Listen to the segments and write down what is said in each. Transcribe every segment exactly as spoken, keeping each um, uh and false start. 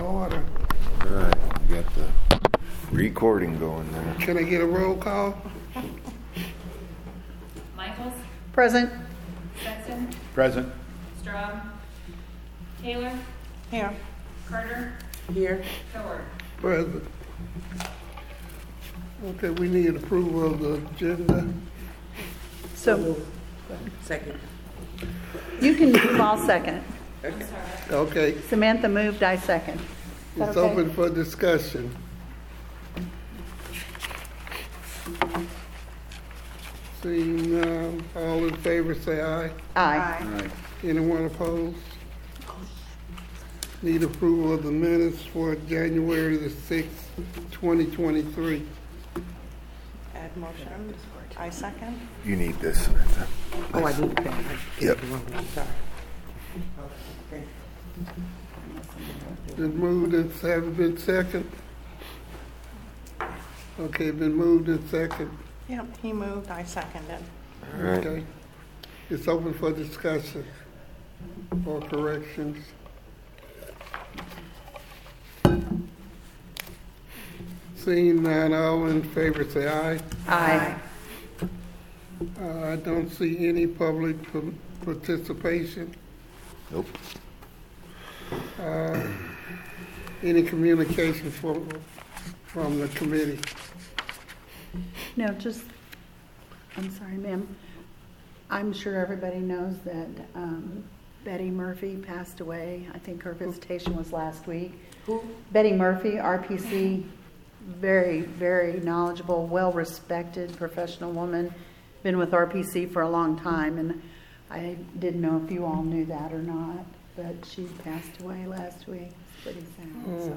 order. All right, we got the recording going there. Can I get a roll call? Michaels? Present. Sexton? Present. Straub? Taylor? Here. Carter? Here. Howard? Present. Okay, we need approval of the agenda. So Second. you can move, I'll second. I'm sorry. Okay, Samantha moved, I second. Is that it's okay? open for discussion. Seeing none, all in favor say aye. Aye. Anyone opposed? Need approval of the minutes for January the sixth, twenty twenty-three. Add motion. I second. You need this, Samantha. Oh, I need that. Yep. Sorry. Been moved and have been second. Okay, been moved and second. Yep, he moved, I seconded. All right. Okay. It's open for discussion or corrections. Seeing none, all in favor say aye. Aye. Uh, I don't see any public pa- participation. Nope. Uh, Any communication from, from the committee? No, just, I'm sorry, ma'am. I'm sure everybody knows that um, Betty Murphy passed away. I think her visitation was last week. Who? Betty Murphy, R P C, very, very knowledgeable, well-respected professional woman. Been with R P C for a long time, and I didn't know if you all knew that or not, but she passed away last week. It's pretty sad. So.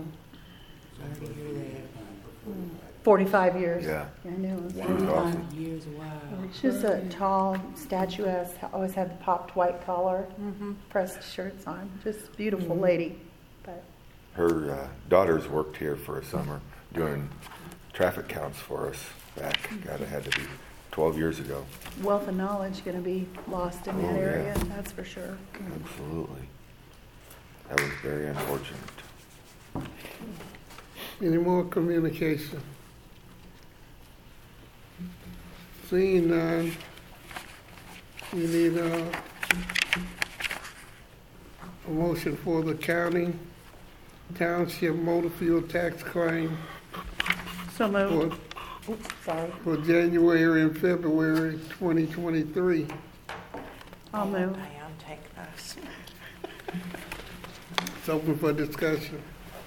forty-five years. Yeah. I knew it was a She was long awesome. time. Years, wow. She was a tall, statuesque, always had the popped white collar, Mm-hmm. pressed shirts on. Just beautiful Mhm. lady. But Her uh, daughters worked here for a summer doing traffic counts for us back. God, it had to be twelve years ago. wealth of knowledge going to be lost in that Oh, yeah. area, that's for sure. Absolutely. That was very unfortunate. Any more communication? Seeing none, we need uh, a motion for the county township motor fuel tax claim So moved. for, Oops, sorry. for January and February twenty twenty-three. I'll move. Diane, take this. It's open for discussion.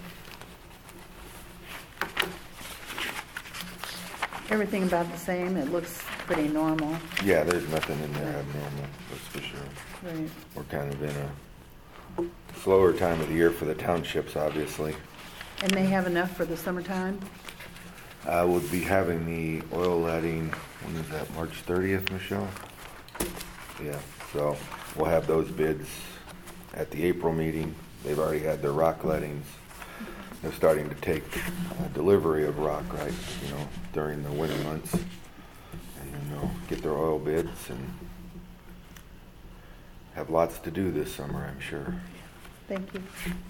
Everything about the same. It looks pretty normal. Yeah, there's nothing in there abnormal, that's for sure. Right. We're kind of in a slower time of the year for the townships, obviously. And they have enough for the summertime? Uh, we'll be having the oil letting, when is that, March thirtieth, Michelle? Yeah, so we'll have those bids at the April meeting. They've already had their rock lettings. They're starting to take uh, delivery of rock, right, you know, during the winter months. And then they'll get their oil bids and have lots to do this summer, I'm sure. Thank you.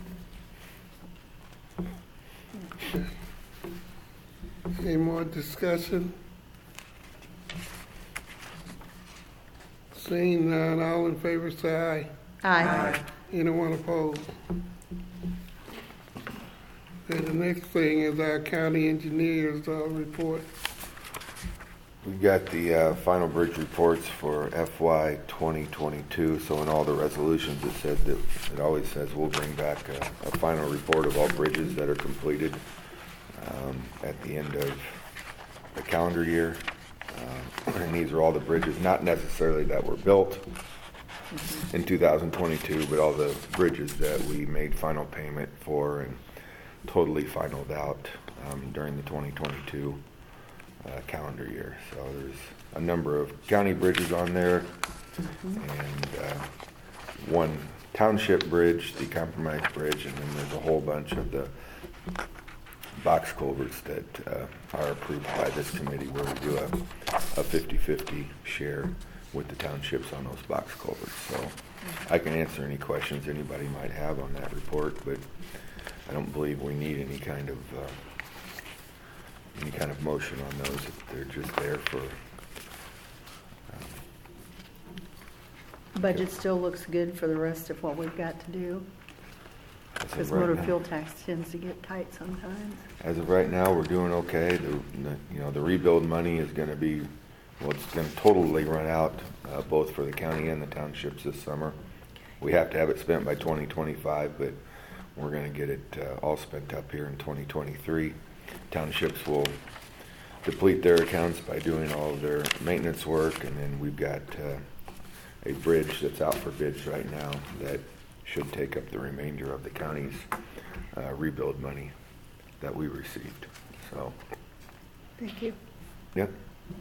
Any more discussion? Seeing none, all in favor say aye. Aye. Anyone opposed? And the next thing is our county engineer's uh, report. We've got the uh, final bridge reports for F Y twenty twenty-two, so in all the resolutions it said that, it always says we'll bring back a, a final report of all bridges that are completed um, at the end of the calendar year. Uh, and these are all the bridges, not necessarily that were built in two thousand twenty-two, but all the bridges that we made final payment for and totally finalized out um, during the twenty twenty-two uh, calendar year. So there's a number of county bridges on there, and uh, one township bridge, the Compromise Bridge, and then there's a whole bunch of the box culverts that uh, are approved by this committee, where we do a, a fifty-fifty share with the townships on those box culverts. So I can answer any questions anybody might have on that report, but I don't believe we need any kind of, uh, any kind of motion on those. They're just there for, um, Budget still looks good for the rest of what we've got to do, as of because right motor now. fuel tax tends to get tight sometimes. As of right now, we're doing okay. The, the, you know, the rebuild money is gonna be, well, it's gonna totally run out, uh, both for the county and the townships this summer. We have to have it spent by twenty twenty-five, but we're gonna get it, uh, all spent up here in twenty twenty-three. Townships will deplete their accounts by doing all of their maintenance work, and then we've got, uh, a bridge that's out for bids right now that should take up the remainder of the county's, uh, rebuild money that we received. So, Thank you. yep.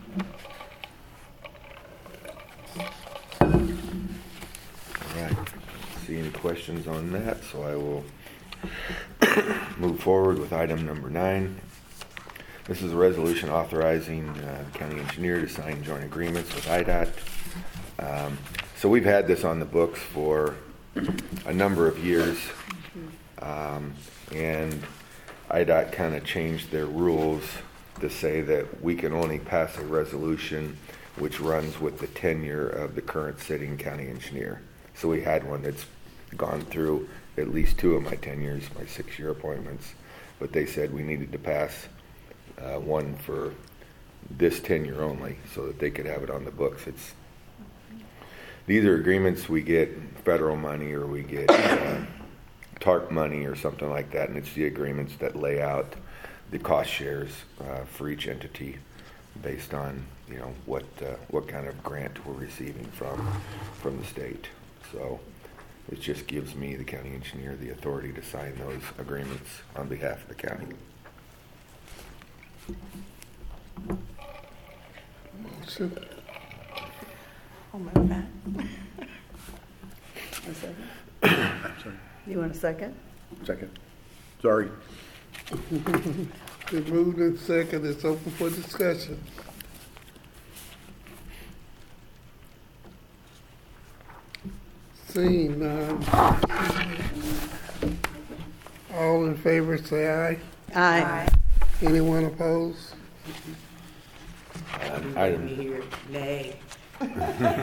All right. See any questions on that? So I will move forward with item number nine. This is a resolution authorizing uh, the county engineer to sign joint agreements with I DOT. Um, so we've had this on the books for a number of years, um, and I DOT kind of changed their rules to say that we can only pass a resolution which runs with the tenure of the current sitting county engineer. So we had one that's gone through at least two of my tenures, my six-year appointments, but they said we needed to pass uh, one for this tenure only so that they could have it on the books. It's These are agreements we get federal money or we get uh, TARP money or something like that, and it's the agreements that lay out the cost shares uh, for each entity based on, you know, what uh, what kind of grant we're receiving from from the state. So it just gives me, the county engineer, the authority to sign those agreements on behalf of the county. Motion. I'll move that. A second. Sorry. You want a second? Second. Sorry. Been moved and second, it's open for discussion. Seeing none. All in favor say aye. Aye. Anyone opposed? Um, You item- made me hear nay. I'd be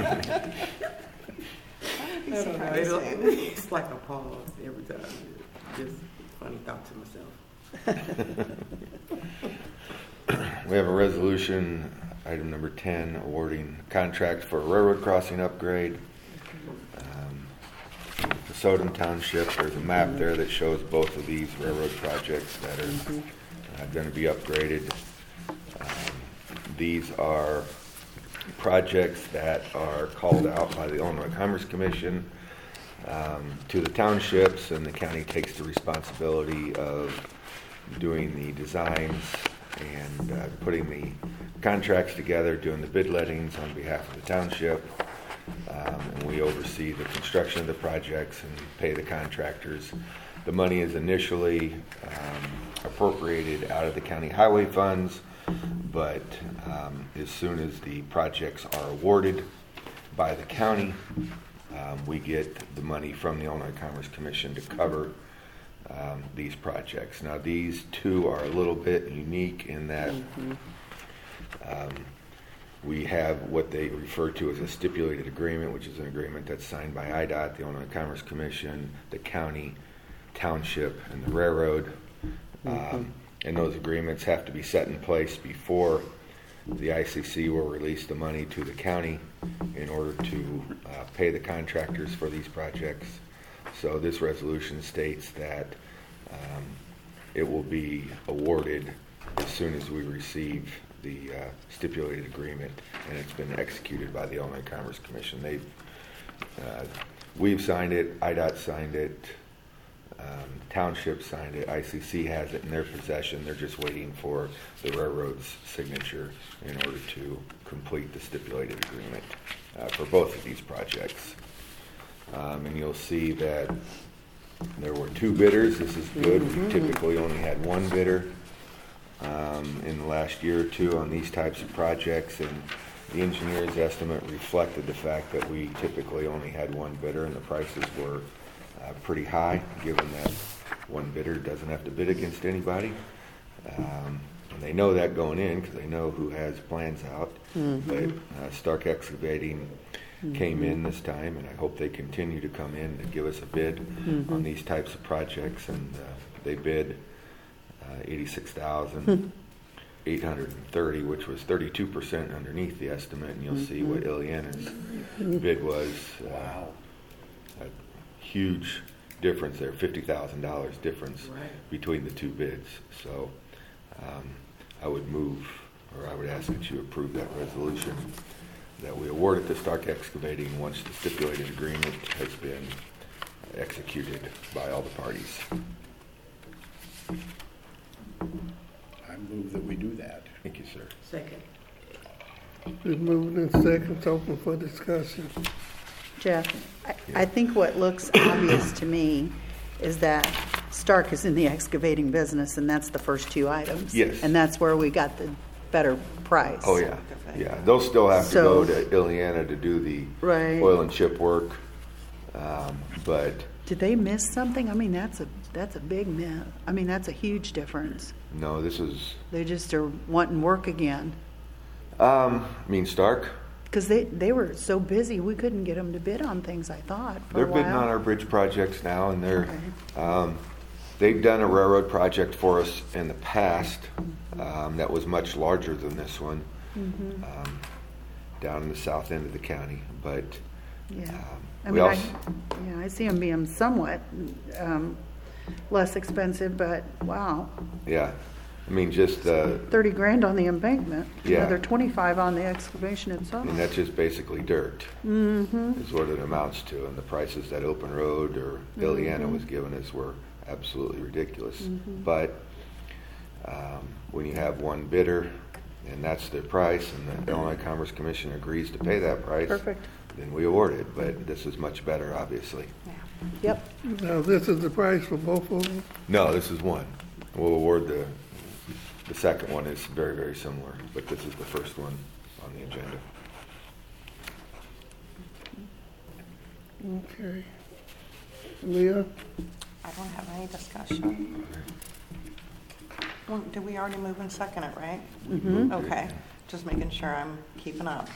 I don't know, surprised. it'll- It's like a pause every time. Just funny thought to myself. We have a resolution, item number ten, awarding contract for a railroad crossing upgrade. Um, for Sodom Township, there's a map there that shows both of these railroad projects that are uh, going to be upgraded. Um, These are projects that are called out by the Illinois Commerce Commission um, to the townships, and the county takes the responsibility of doing the designs and uh, putting the contracts together, doing the bid lettings on behalf of the township. Um, and we oversee the construction of the projects and pay the contractors. The money is initially um, appropriated out of the county highway funds, but um, as soon as the projects are awarded by the county, um, we get the money from the Illinois Commerce Commission to cover um, these projects. Now, these two are a little bit unique in that um, we have what they refer to as a stipulated agreement, which is an agreement that's signed by I DOT, the Illinois Commerce Commission, the county, township, and the railroad. Um, and those agreements have to be set in place before the I C C will release the money to the county in order to uh, pay the contractors for these projects. So this resolution states that um, it will be awarded as soon as we receive the uh, stipulated agreement, and it's been executed by the Illinois Commerce Commission. They've, uh, we've signed it, I DOT signed it, um, Township signed it, I C C has it in their possession. They're just waiting for the railroad's signature in order to complete the stipulated agreement uh, for both of these projects. Um, and you'll see that there were two bidders. This is good. We typically only had one bidder um, in the last year or two on these types of projects, and the engineer's estimate reflected the fact that we typically only had one bidder, and the prices were uh, pretty high, given that one bidder doesn't have to bid against anybody. Um, and they know that going in because they know who has plans out. Mm-hmm. But uh, Stark Excavating came in this time, and I hope they continue to come in and give us a bid Mm-hmm. on these types of projects. And uh, they bid uh, eighty-six thousand eight hundred thirty, which was thirty-two percent underneath the estimate. And you'll see what Ileana's bid was. Uh, Wow. A huge difference there, fifty thousand dollars difference Right. between the two bids. So um, I would move, or I would ask that you approve that resolution, that we award it to Stark Excavating once the stipulated agreement has been executed by all the parties. I move that we do that. Thank you, sir. Second. Been moved in seconds, open for discussion. Jeff, I, I think what looks obvious to me is that Stark is in the excavating business, and that's the first two items. Yes. And that's where we got the better price. Oh, yeah, yeah. They'll still have to So- go to Ileana to do the Right. oil and chip work, um, but Did they miss something? I mean, that's a, that's a big miss. I mean, that's a huge difference. no, this is, They just are wanting work again. um, I mean, Stark, Because they, they were so busy, we couldn't get them to bid on things, I thought, for they're a while. bidding on our bridge projects now, and they're, Okay. um, they've done a railroad project for us in the past, um, that was much larger than this one, Mm-hmm. um, down in the south end of the county, but, Yeah. um, I we mean, I, also, yeah, I see them being somewhat, um, less expensive, but wow, yeah, I mean, just, uh, thirty grand on the embankment. Yeah. Another twenty-five on the excavation I itself. mean, that's just basically dirt, Mm-hmm. is what it amounts to, and the prices that Open Road or Ileana was giving us were absolutely ridiculous. But um, when you have one bidder, and that's their price, and the Illinois Commerce Commission agrees to pay that price, Perfect. then we award it, but this is much better, obviously. Yep. Now, this is the price for both of them? No, this is one. We'll award the, the second one is very, very similar, but this is the first one on the agenda. Okay. Leah? I don't have any discussion. Well, did we already move and second it, right? Mm-hmm. Okay, just making sure I'm keeping up.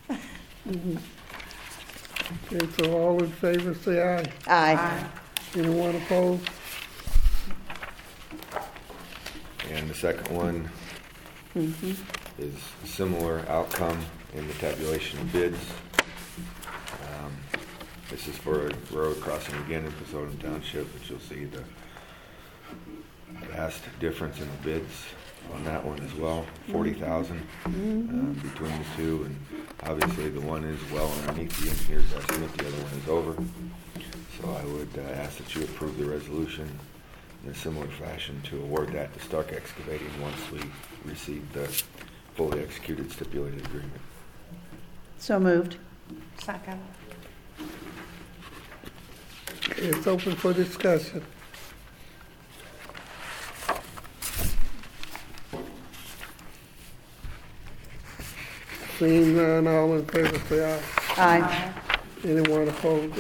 Okay, so all in favor, say aye. Aye. Anyone opposed? And the second one is a similar outcome in the tabulation of bids. Um, This is for a road crossing again in Pasodon Township, which you'll see the vast difference in the bids on that one as well, forty thousand um, between the two. And obviously the one is well underneath the engineer's estimate, the other one is over. So I would uh, ask that you approve the resolution in a similar fashion to award that to Stark Excavating once we receive the fully executed stipulated agreement. So moved. Second. It's open for discussion. Seeing none, all in favor, say aye. Aye. Anyone opposed?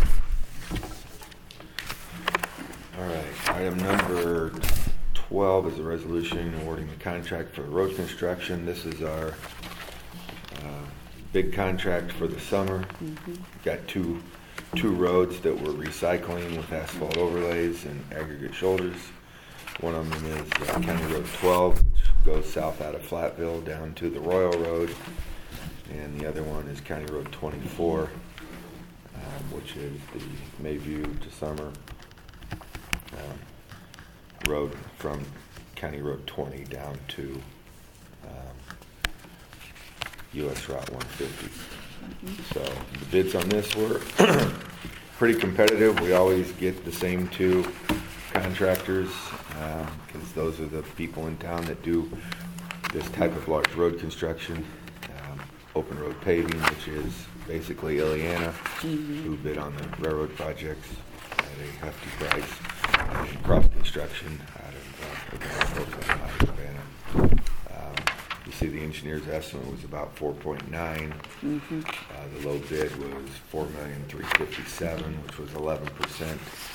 All right, item number twelve is a resolution awarding the contract for road construction. This is our uh, big contract for the summer. Got two, two roads that we're recycling with asphalt overlays and aggregate shoulders. One of them is uh, County Road twelve, which goes south out of Flatville down to the Royal Road. And the other one is County Road twenty-four, um, which is the Mayview to Summer um, road from County Road twenty down to um, U S Route one fifty. So the bids on this were pretty competitive. We always get the same two contractors because those are the people in town that do this type of large road construction. Um, Open Road Paving, which is basically Ileana, who bid on the railroad projects at a hefty price. And Cross Construction out of, uh, Open Road, out of Urbana. Um, You see the engineer's estimate was about four point nine. Uh, the low bid was four million three fifty-seven, which was eleven percent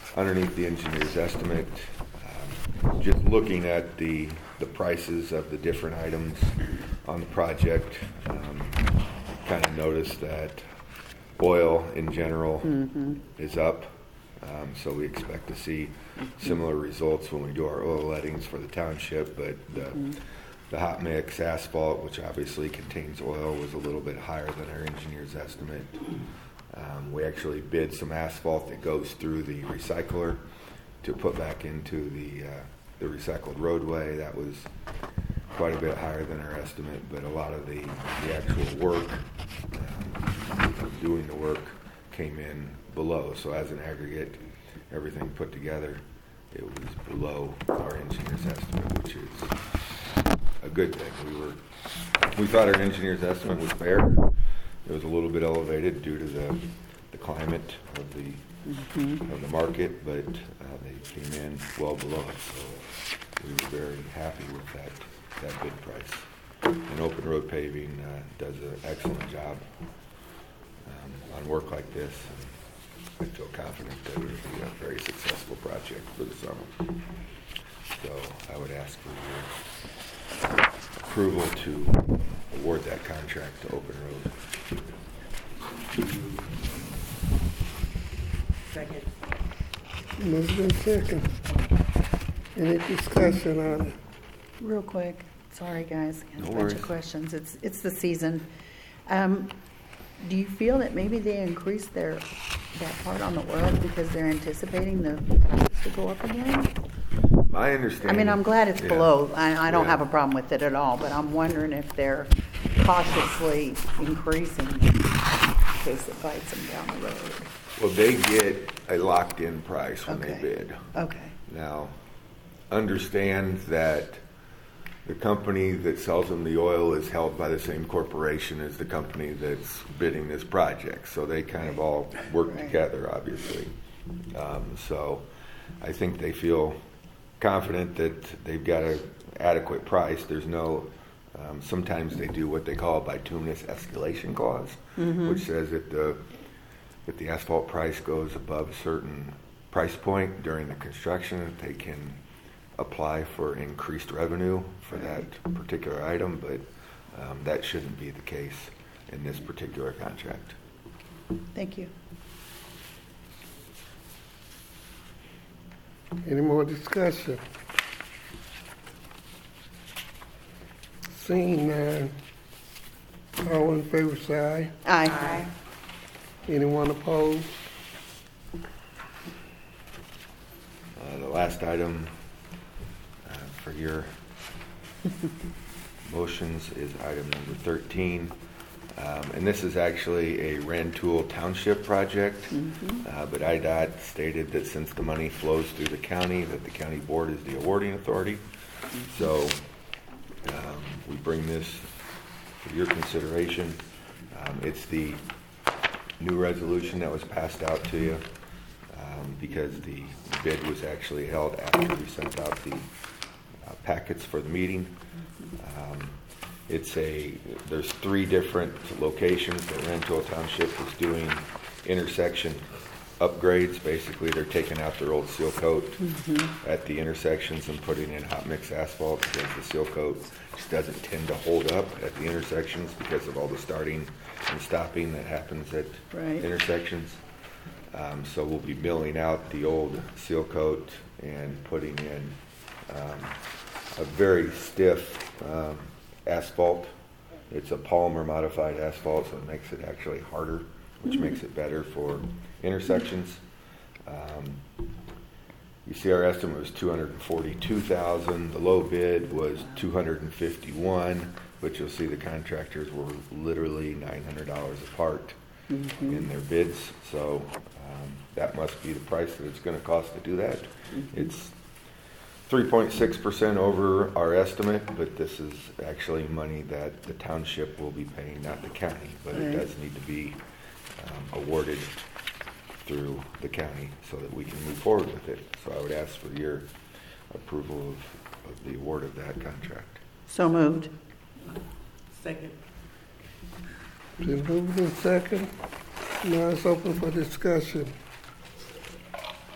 underneath the engineer's estimate, um, just looking at the, the prices of the different items on the project, um, kind of noticed that oil in general is up. Um, so we expect to see similar results when we do our oil lettings for the township, but the, the hot mix asphalt, which obviously contains oil, was a little bit higher than our engineer's estimate. Um, we actually bid some asphalt that goes through the recycler to put back into the, uh, the recycled roadway. That was quite a bit higher than our estimate, but a lot of the, the actual work, um, doing the work came in below. So as an aggregate, everything put together, it was below our engineer's estimate, which is a good thing. We were, we thought our engineer's estimate was fair. It was a little bit elevated due to the, the climate of the mm-hmm. of the market, but uh, they came in well below it. So we were very happy with that that bid price. And Open Road Paving uh, does an excellent job um, on work like this. And I feel confident that it will be a very successful project for the summer. So I would ask for your approval to award that contract to Open Road. Second. Moved in second. Any discussion on it? Real quick, sorry guys, I got No a bunch worries. of questions. It's, it's the season. Um, do you feel that maybe they increased their, that part on the oil because they're anticipating the prices to go up again? My I understanding. mean, I'm glad it's yeah. below. I, I don't Yeah. have a problem with it at all, but I'm wondering if they're cautiously increasing it in case it bites them down the road. Well, they get a locked-in price when Okay. they bid. Okay, Now, understand that the company that sells them the oil is held by the same corporation as the company that's bidding this project. So they kind of all work Right. together, obviously. Um, so I think they feel confident that they've got an adequate price. There's no, um, sometimes they do what they call a bituminous escalation clause, which says that the, if the asphalt price goes above a certain price point during the construction, that they can apply for increased revenue for that particular item, but um, that shouldn't be the case in this particular contract. thank you. Any more discussion? Seeing none, all in favor say aye. Aye. Anyone opposed? Uh, the last item uh, for your motions is item number thirteen. Um, and this is actually a Rantoul Township project, uh, but I D O T stated that since the money flows through the county, that the county board is the awarding authority. So um, we bring this for your consideration. Um, it's the new resolution that was passed out to you um, because the bid was actually held after we sent out the uh, packets for the meeting. Um, It's a, there's three different locations that Rantoul Township is doing intersection upgrades. Basically, they're taking out their old seal coat at the intersections and putting in hot mix asphalt because the seal coat just doesn't tend to hold up at the intersections because of all the starting and stopping that happens at Right. intersections. Um, so we'll be milling out the old seal coat and putting in um, a very stiff um, asphalt. It's a polymer modified asphalt, so it makes it actually harder, which makes it better for intersections. Um, you see our estimate was two hundred forty-two thousand dollars. The low bid was two hundred fifty-one thousand dollars, but you'll see the contractors were literally nine hundred dollars apart mm-hmm. in their bids. So um, that must be the price that it's going to cost to do that. Mm-hmm. It's three point six percent over our estimate, but this is actually money that the township will be paying, not the county, but it Right. does need to be um, awarded through the county so that we can move forward with it. So I would ask for your approval of, of the award of that contract. So moved. Second. Been moved in second. Now it's open for discussion.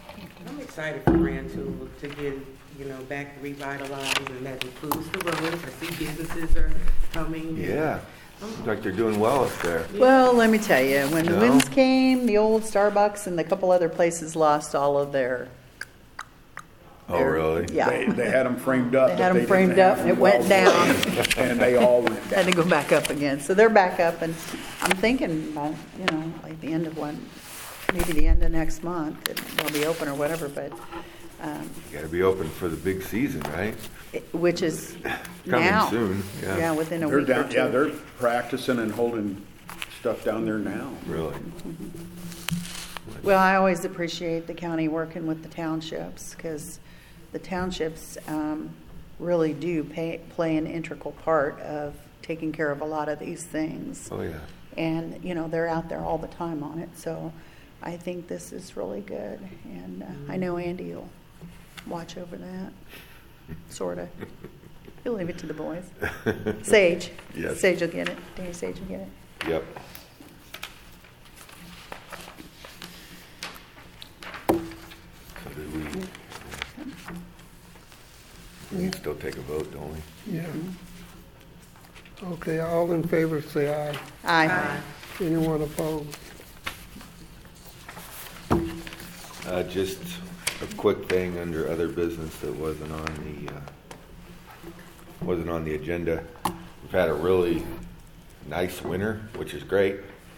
I'm excited for Grand Tool to get, you know, back revitalized, and that includes the roads. I see businesses are coming. Yeah, looks like they're doing well up there. Well, let me tell you, when the No. winds came, the old Starbucks and a couple other places lost all of their. Oh, their- really? Yeah. They, they had them framed up. They but had 'em didn't framed have up and it them went well down. framed, And they all went Had down. to go back up again. So they're back up, and I'm thinking about, you know, like the end of one, maybe the end of next month, it- they'll be open or whatever, but, um, Gotta be open for the big season, right? it- which is Coming now. soon, Yeah, yeah. within a They're week or down, yeah, two. they're practicing and holding stuff down there now. Really? Well, I always appreciate the county working with the townships, because the townships um, really do pay, play an integral part of taking care of a lot of these things. Oh, yeah. And, you know, they're out there all the time on it, so I think this is really good. And uh, I know Andy will watch over that, sort of. He'll leave it to the boys. Sage. Yes. Sage will get it. Danny Sage will get it. Yep. So did we, we can still take a vote, don't we? Yeah. Okay, all in favor, say aye. Aye. Anyone opposed? Uh, just a quick thing under other business that wasn't on the, uh, wasn't on the agenda. We've had a really nice winter, which is great.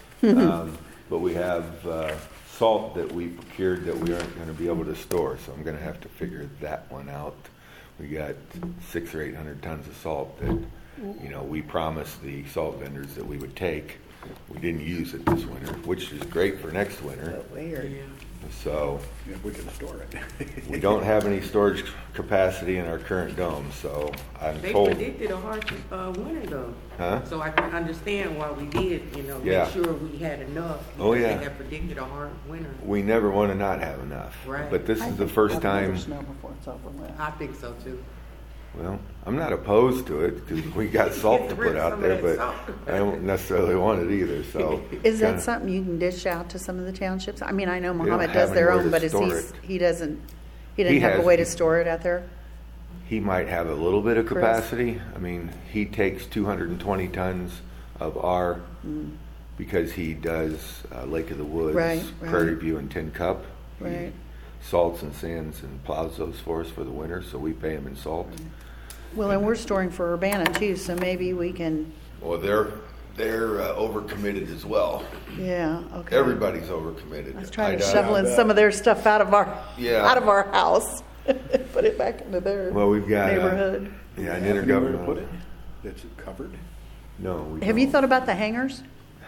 Um, but we have, uh, salt that we procured that we aren't gonna be able to store, so I'm gonna have to figure that one out. We got six or eight hundred tons of salt that, you know, we promised the salt vendors that we would take. We didn't use it this winter, which is great for next winter. Weird. Yeah. So If we can store it. we don't have any storage capacity in our current dome, so I'm They told. predicted a harsh uh, winter though. Huh? So I can understand why we did, you know, Yeah. make sure we had enough. Oh, because yeah. They had predicted a hard winter. We never want to not have enough. Right. But this I is the think first we'll have time, another snow before it's over with. I think so too. well, I'm not opposed to it because we got salt to Get rid put of out some there, of that but salt. I don't necessarily want it either, so. Is that kinda- something you can dish out to some of the townships? I mean, I know don't Mohammed have does their anywhere own, to but is store he, it. he doesn't, he He doesn't have a has- way to store it out there? He might have a little bit of Chris? capacity. I mean, he takes two hundred twenty tons of our, because he does uh, Lake of the Woods, Right, right. Prairie View, and Tin Cup. He Right. salts and sands and plows those for us for the winter, so we pay him in salt. Well, and we're storing for Urbana too, so maybe we can, Well, they're, they're uh, overcommitted as well. yeah, okay. Everybody's overcommitted. I was trying to I- shovel in bet. some of their stuff out of our, Yeah. out of our house, put it back into their Well, we've got, uh, neighborhood. Yeah, an Have anywhere to put intergovernmental. it? That's it covered? No, we Have you don't. thought about the hangers?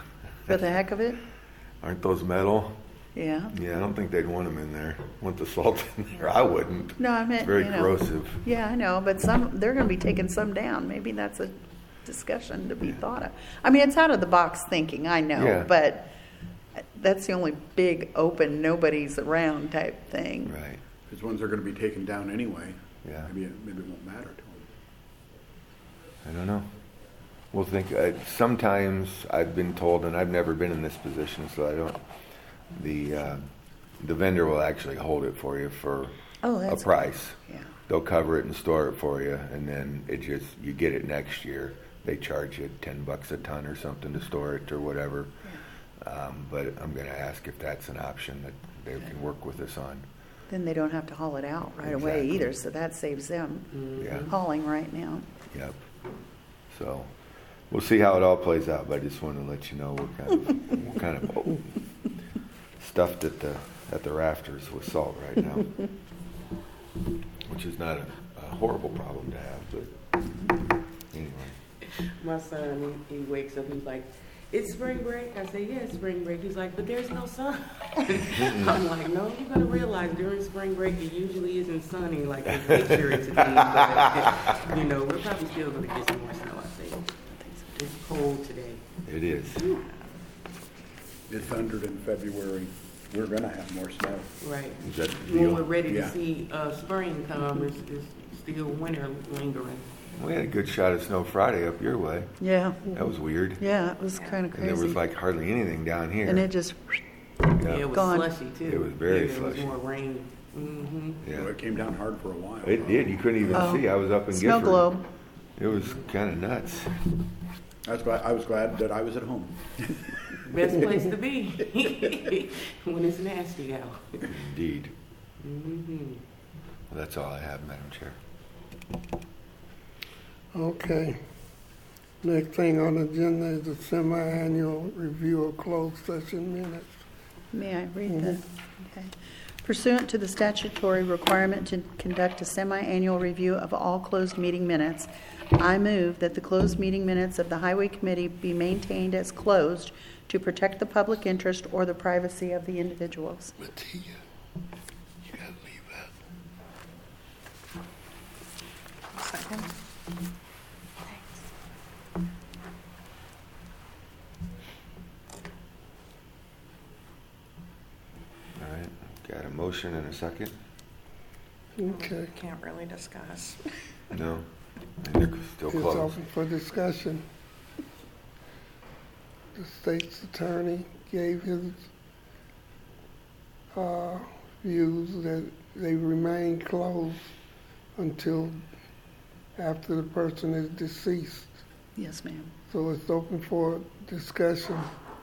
For the heck of it? Aren't those metal? Yeah. Yeah, I don't think they'd want them in there. Want the salt in there? I wouldn't. No, I meant, It's very you know. corrosive. Yeah, I know, but some, they're gonna be taking some down. Maybe that's a discussion to be thought of. I mean, it's out of the box thinking, I know, Yeah. but that's the only big, open, nobody's around type thing. Right. Because ones are gonna be taken down anyway. Yeah. Maybe, it- maybe it won't matter to them. I don't know. We'll think, uh, sometimes I've been told, and I've never been in this position, so I don't, the, uh, the vendor will actually hold it for you for Oh, a that's. price. Yeah. They'll cover it and store it for you, and then it just, you get it next year. They charge you ten bucks a ton or something to store it or whatever. Um, but I'm gonna ask if that's an option that they can work with us on. Then they don't have to haul it out right away Exactly. either, so that saves them Yeah, hauling right now. yep. So, we'll see how it all plays out, but I just wanted to let you know what kind of, what kind of oh, stuffed at the, at the rafters with salt right now. Which is not a, a horrible problem to have, but anyway. My son, he, he wakes up, he's like, it's spring break. I say, yeah, it's spring break. He's like, but there's no sun. I'm like, no, you're going to realize during spring break it usually isn't sunny like the picture it today. But, you know, we're probably still going to get some more snow, I think. It's cold today. It is. It thundered in February. We're gonna have more snow. Right. Is that the When deal? we're ready Yeah. to see uh, spring come, it's, it's still winter lingering. We had a good shot of snow Friday up your way. Yeah, That was weird. yeah, it was kind of And there crazy. was like hardly anything down here. And it just, Yeah, Yeah. it was Gone. slushy too. It was very yeah, there slushy. was more rain, Mm-hmm. Yeah. Well, it came down hard for a while. It did. You couldn't even Oh. see. I was up in Snow Gifford. globe. It was kind of nuts. That's why I was glad that I was at home. Best place to be when it's nasty out. Indeed. Mm-hmm. Well, that's all I have, Madam Chair. Okay. Next thing on the agenda is the semi-annual review of closed session minutes. May I read the? Okay. Pursuant to the statutory requirement to conduct a semi-annual review of all closed meeting minutes, I move that the closed meeting minutes of the Highway Committee be maintained as closed to protect the public interest or the privacy of the individuals. Mattia, you gotta leave that. Second. All right. Got a motion and a second? Okay. Can't really discuss. No? And they're still It's closed. open for discussion. The state's attorney gave his uh, views that they remain closed until after the person is deceased. Yes, ma'am. So it's open for discussion.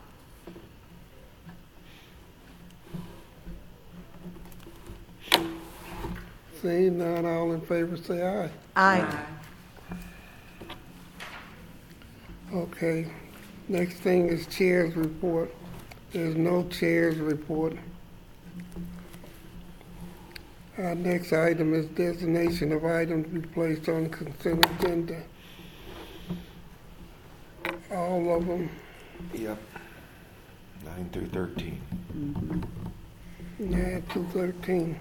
Seeing none, all in favor say aye. Aye. Okay, next thing is chair's report. There's no chair's report. Our next item is designation of items to be placed on consent agenda. All of them, Yep. Nine through thirteen. yeah, two thirteen.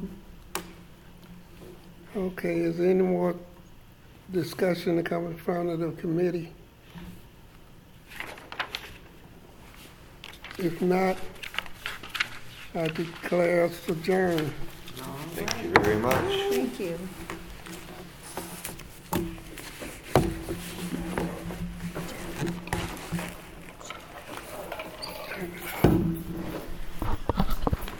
Okay, is there any more discussion to come in front of the committee? If not, I declare us adjourned. Thank you very much. Thank you.